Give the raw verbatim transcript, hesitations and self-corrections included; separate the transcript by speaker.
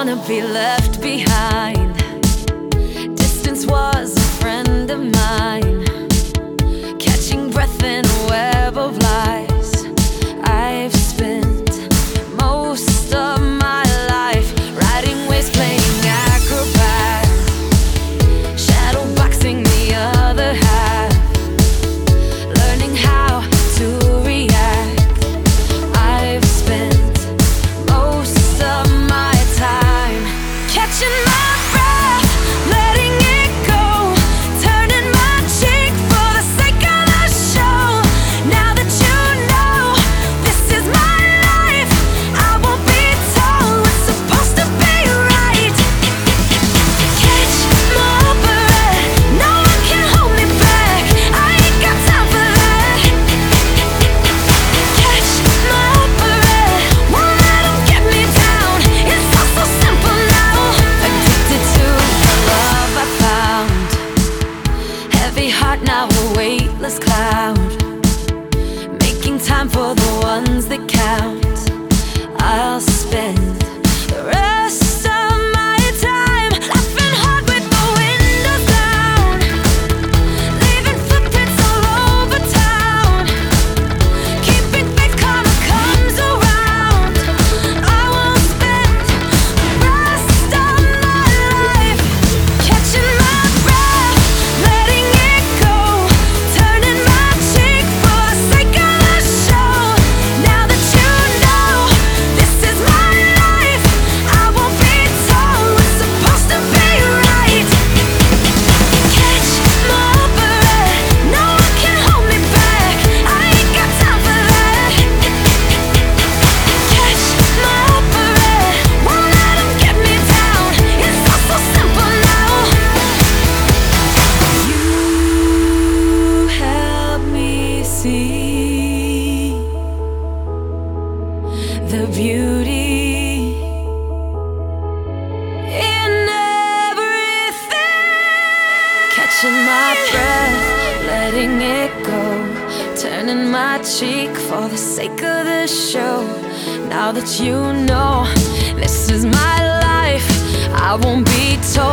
Speaker 1: wanna be left behind. Distance was a friend of mine, catching breath in a web of lies. I've spent most of my life riding waves, playing acrobat, shadow boxing the other half, learning how to react. I've spent most of my time catching my breath, letting it go, turning my cheek for the sake of the show. Now that you know this is my life, I won't be told what's supposed to be right. Catch my breath, no one can hold me back, I ain't got time for that. Catch my breath, won't let 'em get me down, it's all so simple now. Addicted to the love I found, heavy heart now a weightless cloud, making time for the ones that count. I'll spend the rest of my time laughing hard with the windows down, leaving footprints all over town, keeping faith karma comes around. I will spend the rest of my life catching my breath, letting it go, turning my cheek for the sake of the show. Now that you know this is my life, I won't be told what's supposed to be right. Catch my breath, no one can hold me back, I ain't got time for that. Catch my breath, won't let 'em get me down, it's all so simple now. You help me see the beauty in everything. Catching my breath, letting it go, turning my cheek for the sake of the show. Now that you know this is my life, I won't be told